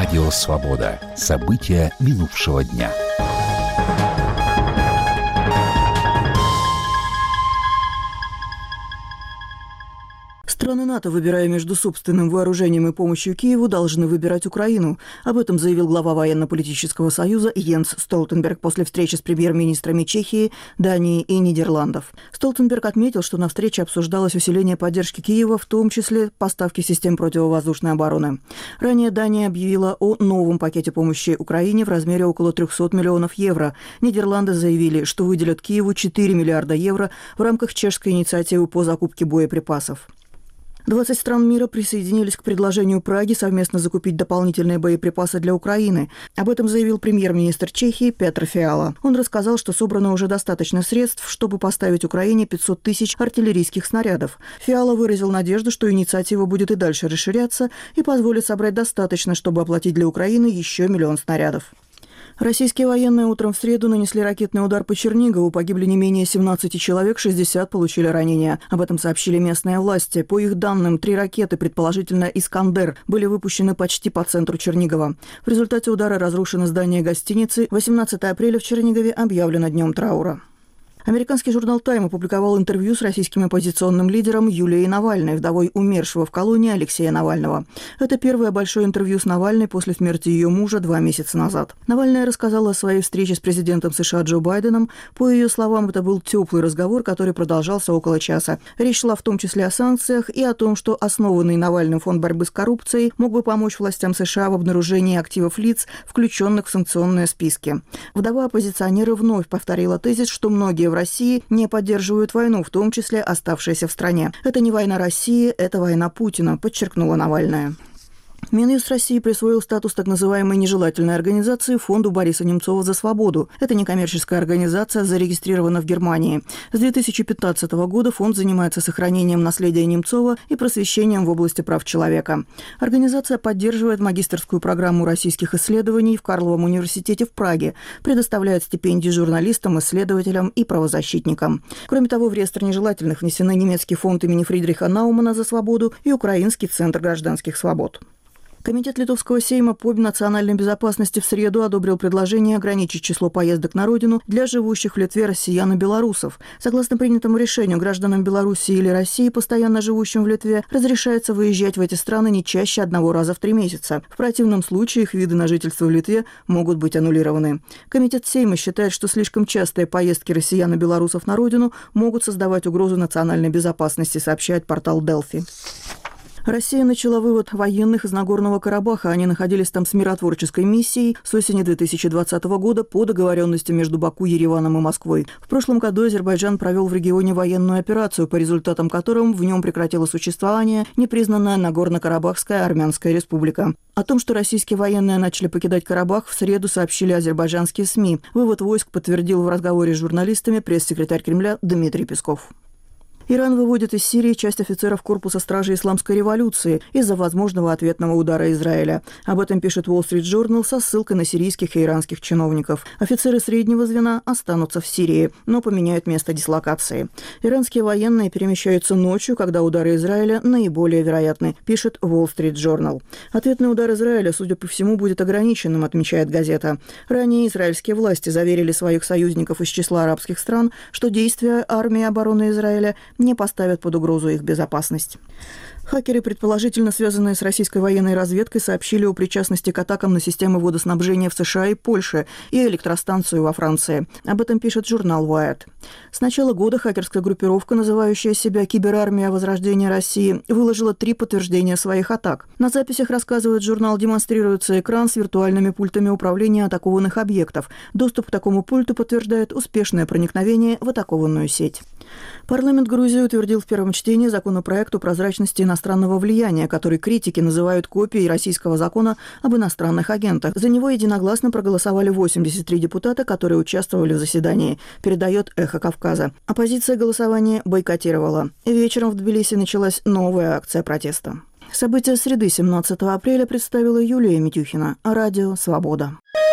Радио «Свобода». События минувшего дня. Страны НАТО, выбирая между собственным вооружением и помощью Киеву, должны выбирать Украину. Об этом заявил глава Военно-политического союза Йенс Столтенберг после встречи с премьер-министрами Чехии, Дании и Нидерландов. Столтенберг отметил, что на встрече обсуждалось усиление поддержки Киева, в том числе поставки систем противовоздушной обороны. Ранее Дания объявила о новом пакете помощи Украине в размере около 300 миллионов евро. Нидерланды заявили, что выделят Киеву 4 миллиарда евро в рамках чешской инициативы по закупке боеприпасов. 20 стран мира присоединились к предложению Праги совместно закупить дополнительные боеприпасы для Украины. Об этом заявил премьер-министр Чехии Петр Фиала. Он рассказал, что собрано уже достаточно средств, чтобы поставить Украине 500 тысяч артиллерийских снарядов. Фиала выразил надежду, что инициатива будет и дальше расширяться и позволит собрать достаточно, чтобы оплатить для Украины еще 1 миллион снарядов. Российские военные утром в среду нанесли ракетный удар по Чернигову. Погибли не менее 17 человек, 60 получили ранения. Об этом сообщили местные власти. По их данным, 3 ракеты, предположительно «Искандер», были выпущены почти по центру Чернигова. В результате удара разрушено здание гостиницы. 18 апреля в Чернигове объявлено днем траура. Американский журнал «Тайм» опубликовал интервью с российским оппозиционным лидером Юлией Навальной, вдовой умершего в колонии Алексея Навального. Это первое большое интервью с Навальной после смерти ее мужа 2 месяца назад. Навальная рассказала о своей встрече с президентом США Джо Байденом. По ее словам, это был теплый разговор, который продолжался около часа. Речь шла в том числе о санкциях и о том, что основанный Навальным фонд борьбы с коррупцией мог бы помочь властям США в обнаружении активов лиц, включенных в санкционные списки. Вдова оппозиционера вновь повторила тезис, что многие в России не поддерживают войну, в том числе оставшиеся в стране. Это не война России, это война Путина, подчеркнула Навальная. Минюст России присвоил статус так называемой нежелательной организации фонду Бориса Немцова «За свободу». Это некоммерческая организация, зарегистрирована в Германии. С 2015 года фонд занимается сохранением наследия Немцова и просвещением в области прав человека. Организация поддерживает магистерскую программу российских исследований в Карловом университете в Праге, предоставляет стипендии журналистам, исследователям и правозащитникам. Кроме того, в реестр нежелательных внесены немецкий фонд имени Фридриха Наумана «За свободу» и Украинский центр гражданских свобод. Комитет Литовского Сейма по национальной безопасности в среду одобрил предложение ограничить число поездок на родину для живущих в Литве россиян и белорусов. Согласно принятому решению, гражданам Беларуси или России, постоянно живущим в Литве, разрешается выезжать в эти страны не чаще 1 раза в 3 месяца. В противном случае их виды на жительство в Литве могут быть аннулированы. Комитет Сейма считает, что слишком частые поездки россиян и белорусов на родину могут создавать угрозу национальной безопасности, сообщает портал Delphi. Россия начала вывод военных из Нагорного Карабаха. Они находились там с миротворческой миссией с осени 2020 года по договоренности между Баку, Ереваном и Москвой. В прошлом году Азербайджан провел в регионе военную операцию, по результатам которой в нем прекратило существование непризнанная Нагорно-Карабахская Армянская республика. О том, что российские военные начали покидать Карабах, в среду сообщили азербайджанские СМИ. Вывод войск подтвердил в разговоре с журналистами пресс-секретарь Кремля Дмитрий Песков. Иран выводит из Сирии часть офицеров корпуса стражи исламской революции из-за возможного ответного удара Израиля. Об этом пишет Wall Street Journal со ссылкой на сирийских и иранских чиновников. Офицеры среднего звена останутся в Сирии, но поменяют место дислокации. Иранские военные перемещаются ночью, когда удары Израиля наиболее вероятны, пишет Wall Street Journal. Ответный удар Израиля, судя по всему, будет ограниченным, отмечает газета. Ранее израильские власти заверили своих союзников из числа арабских стран, что действия армии обороны Израиля не поставят под угрозу их безопасность. Хакеры, предположительно связанные с российской военной разведкой, сообщили о причастности к атакам на системы водоснабжения в США и Польше и электростанцию во Франции. Об этом пишет журнал Wired. С начала года хакерская группировка, называющая себя «Киберармия Возрождения России», выложила 3 подтверждения своих атак. На записях, рассказывает журнал, демонстрируется экран с виртуальными пультами управления атакованных объектов. Доступ к такому пульту подтверждает успешное проникновение в атакованную сеть. Парламент Грузии утвердил в первом чтении законопроект о прозрачности иностранного влияния, который критики называют копией российского закона об иностранных агентах. За него единогласно проголосовали 83 депутата, которые участвовали в заседании, передает «Эхо Кавказа». Оппозиция голосование бойкотировала. Вечером в Тбилиси началась новая акция протеста. События среды 17 апреля представила Юлия Митюхина. Радио «Свобода».